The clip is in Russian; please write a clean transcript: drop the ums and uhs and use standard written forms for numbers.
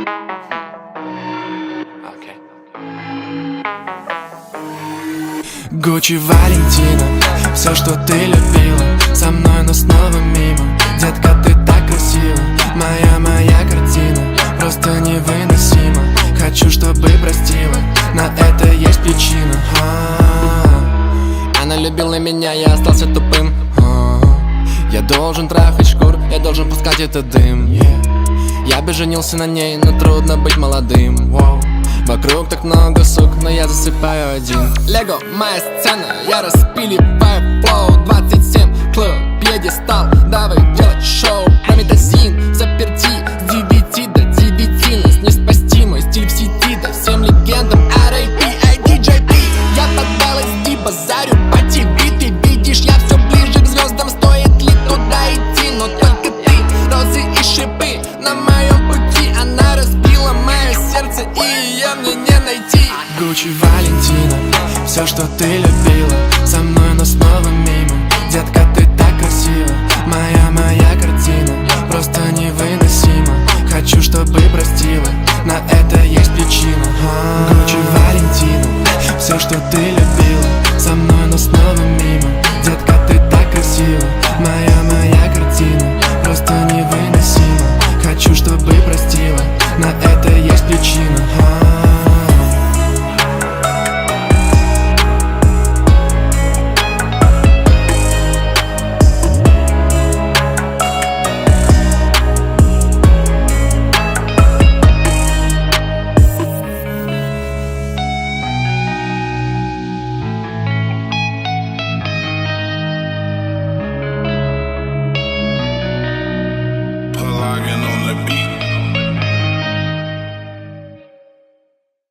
Гуччи, Валентина, все, что ты любила, со мной, но снова мимо. Детка, ты так красива, моя картина просто невыносима. Хочу, чтобы простила, на это есть причина. Она любила меня, я остался тупым. Я должен трафить шкур, я должен пускать этот дым. Я бы женился на ней, но трудно быть молодым. Вокруг так много сук, но я засыпаю один. Лего, моя сцена, я распиливаю флоу. 27 клуб, пьедестал, давай делать шоу. Прометазин, заперти с 9 до 9. Нас не спасти, мой стиль в сети, да всем легендам R.I.P. IDJP. Я поддалась и базарю по ТВ. Ты видишь, я все ближе к звездам. Стоит ли туда идти, но только ты. Розы и шипы на моем пути. Она разбила мое сердце, и ее мне не найти. Гуччи, Валентина, все, что ты любила, со мной, но снова мимо.